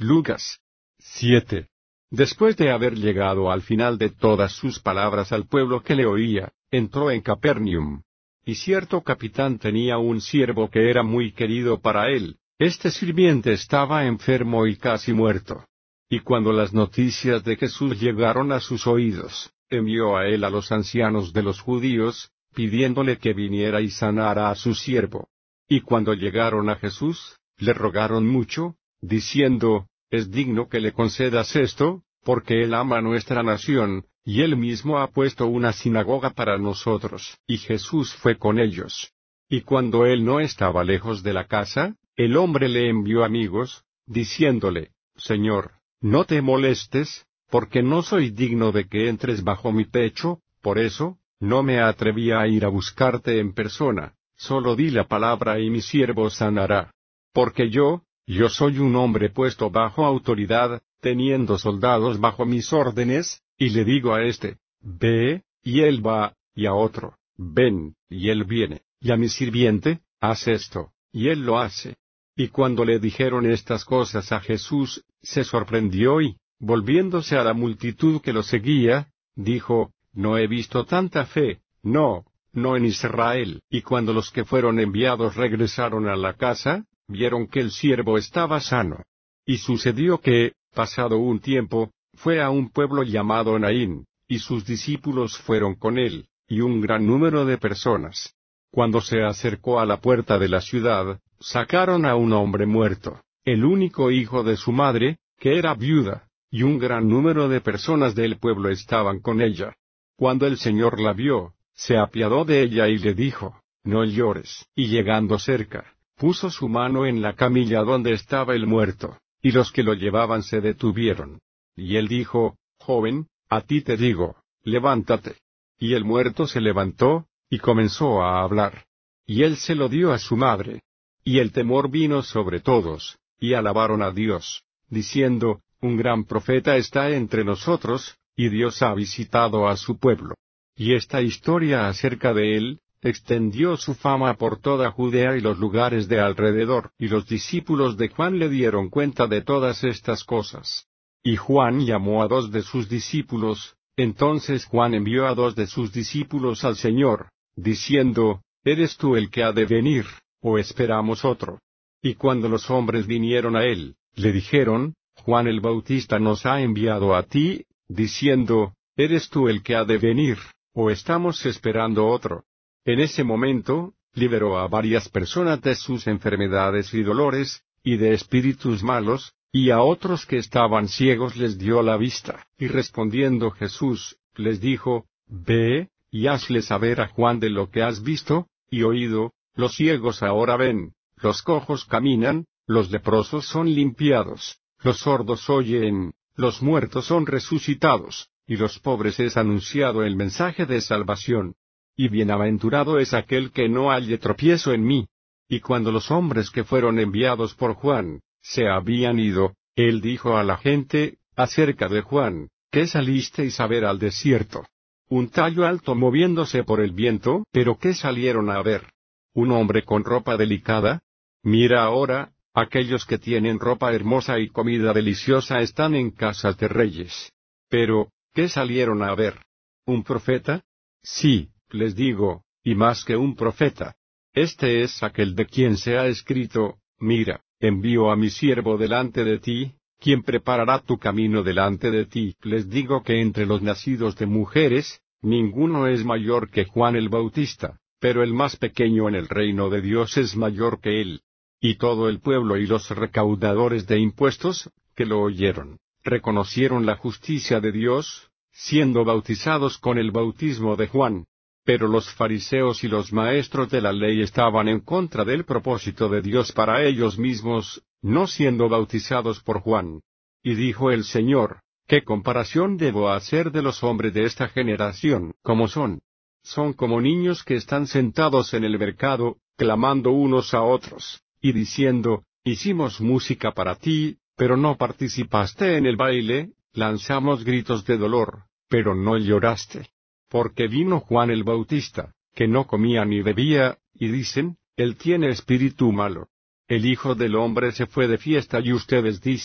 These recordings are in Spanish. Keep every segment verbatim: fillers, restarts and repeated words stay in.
Lucas siete. Después de haber llegado al final de todas sus palabras al pueblo que le oía, entró en Capernaum. Y cierto capitán tenía un siervo que era muy querido para él. Este sirviente estaba enfermo y casi muerto. Y cuando las noticias de Jesús llegaron a sus oídos, envió a él a los ancianos de los judíos, pidiéndole que viniera y sanara a su siervo. Y cuando llegaron a Jesús, le rogaron mucho, diciendo, «Es digno que le concedas esto, porque él ama nuestra nación, y él mismo ha puesto una sinagoga para nosotros». Y Jesús fue con ellos. Y cuando él no estaba lejos de la casa, el hombre le envió amigos, diciéndole, «Señor, no te molestes, porque no soy digno de que entres bajo mi techo, por eso, no me atrevía a ir a buscarte en persona, solo di la palabra y mi siervo sanará. Porque yo, yo soy un hombre puesto bajo autoridad, teniendo soldados bajo mis órdenes, y le digo a este, ve, y él va, y a otro, ven, y él viene, y a mi sirviente, haz esto, y él lo hace». Y cuando le dijeron estas cosas a Jesús, se sorprendió y, volviéndose a la multitud que lo seguía, dijo, «No he visto tanta fe, no, no en Israel». Y cuando los que fueron enviados regresaron a la casa, vieron que el siervo estaba sano. Y sucedió que, pasado un tiempo, fue a un pueblo llamado Naín, y sus discípulos fueron con él, y un gran número de personas. Cuando se acercó a la puerta de la ciudad, sacaron a un hombre muerto, el único hijo de su madre, que era viuda, y un gran número de personas del pueblo estaban con ella. Cuando el Señor la vio, se apiadó de ella y le dijo, «No llores». Y llegando cerca, puso su mano en la camilla donde estaba el muerto, y los que lo llevaban se detuvieron. Y él dijo, «Joven, a ti te digo, levántate». Y el muerto se levantó, y comenzó a hablar. Y él se lo dio a su madre. Y el temor vino sobre todos, y alabaron a Dios, diciendo, «Un gran profeta está entre nosotros, y Dios ha visitado a su pueblo». Y esta historia acerca de él, extendió su fama por toda Judea y los lugares de alrededor, y los discípulos de Juan le dieron cuenta de todas estas cosas. Y Juan llamó a dos de sus discípulos, entonces Juan envió a dos de sus discípulos al Señor, diciendo, «¿Eres tú el que ha de venir, o esperamos otro?». Y cuando los hombres vinieron a él, le dijeron, «Juan el Bautista nos ha enviado a ti, diciendo, ¿eres tú el que ha de venir, o estamos esperando otro?». En ese momento, liberó a varias personas de sus enfermedades y dolores, y de espíritus malos, y a otros que estaban ciegos les dio la vista. Y respondiendo Jesús, les dijo, «Ve, y hazle saber a Juan de lo que has visto y oído, los ciegos ahora ven, los cojos caminan, los leprosos son limpiados, los sordos oyen, los muertos son resucitados, y los pobres es anunciado el mensaje de salvación. Y bienaventurado es aquel que no halle tropiezo en mí». Y cuando los hombres que fueron enviados por Juan se habían ido, él dijo a la gente, acerca de Juan, «¿Qué salisteis a ver al desierto? ¿Un tallo alto moviéndose por el viento? ¿Pero qué salieron a ver? ¿Un hombre con ropa delicada? Mira ahora, aquellos que tienen ropa hermosa y comida deliciosa están en casas de reyes. Pero, ¿qué salieron a ver? ¿Un profeta? Sí, les digo, y más que un profeta. Este es aquel de quien se ha escrito, «Mira, envío a mi siervo delante de ti, quien preparará tu camino delante de ti». Les digo que entre los nacidos de mujeres, ninguno es mayor que Juan el Bautista, pero el más pequeño en el reino de Dios es mayor que él. Y todo el pueblo y los recaudadores de impuestos, que lo oyeron, reconocieron la justicia de Dios, siendo bautizados con el bautismo de Juan. Pero los fariseos y los maestros de la ley estaban en contra del propósito de Dios para ellos mismos, no siendo bautizados por Juan. Y dijo el Señor, «¿Qué comparación debo hacer de los hombres de esta generación? ¿Cómo son? Son como niños que están sentados en el mercado, clamando unos a otros, y diciendo, hicimos música para ti, pero no participaste en el baile, lanzamos gritos de dolor, pero no lloraste. Porque vino Juan el Bautista, que no comía ni bebía, y dicen, él tiene espíritu malo. El Hijo del Hombre se fue de fiesta y ustedes dicen,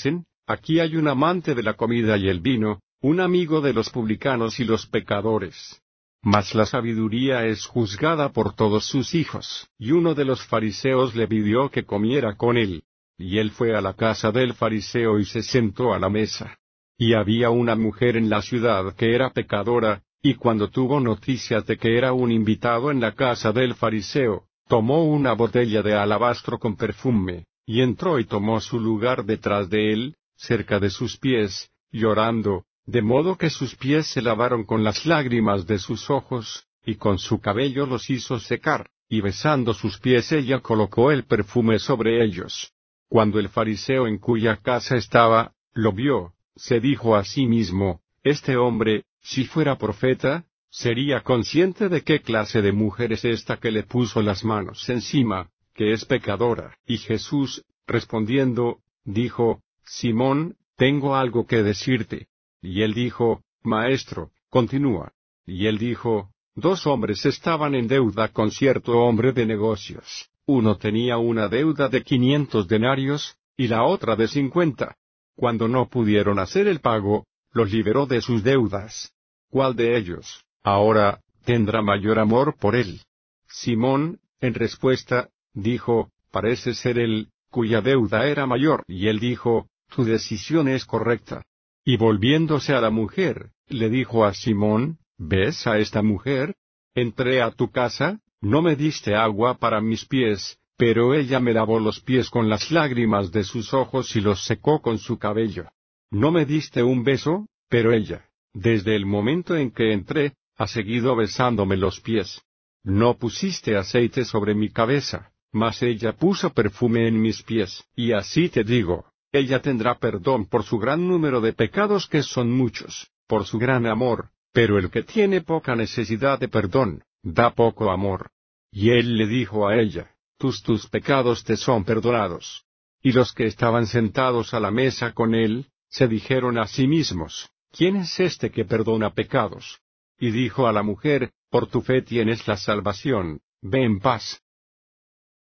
aquí hay un amante de la comida y el vino, un amigo de los publicanos y los pecadores. Mas la sabiduría es juzgada por todos sus hijos. Y uno de los fariseos le pidió que comiera con él. Y él fue a la casa del fariseo y se sentó a la mesa. Y había una mujer en la ciudad que era pecadora, y cuando tuvo noticias de que era un invitado en la casa del fariseo, tomó una botella de alabastro con perfume, y entró y tomó su lugar detrás de él, cerca de sus pies, llorando, de modo que sus pies se lavaron con las lágrimas de sus ojos, y con su cabello los hizo secar, y besando sus pies ella colocó el perfume sobre ellos. Cuando el fariseo en cuya casa estaba, lo vio, se dijo a sí mismo, este hombre, si fuera profeta, sería consciente de qué clase de mujer es esta que le puso las manos encima, que es pecadora. Y Jesús, respondiendo, dijo, Simón, tengo algo que decirte. Y él dijo, Maestro, continúa. Y él dijo, dos hombres estaban en deuda con cierto hombre de negocios. Uno tenía una deuda de quinientos denarios, y la otra de cincuenta. Cuando no pudieron hacer el pago, los liberó de sus deudas. ¿Cuál de ellos, ahora, tendrá mayor amor por él? Simón, en respuesta, dijo, parece ser él, cuya deuda era mayor. Y él dijo, tu decisión es correcta. Y volviéndose a la mujer, le dijo a Simón, ¿ves a esta mujer? Entré a tu casa, no me diste agua para mis pies, pero ella me lavó los pies con las lágrimas de sus ojos y los secó con su cabello. No me diste un beso, pero ella, desde el momento en que entré, ha seguido besándome los pies. No pusiste aceite sobre mi cabeza, mas ella puso perfume en mis pies. Y así te digo, ella tendrá perdón por su gran número de pecados que son muchos, por su gran amor, pero el que tiene poca necesidad de perdón, da poco amor. Y él le dijo a ella, tus tus pecados te son perdonados. Y los que estaban sentados a la mesa con él, se dijeron a sí mismos, ¿quién es este que perdona pecados? Y dijo a la mujer, por tu fe tienes la salvación, ve en paz.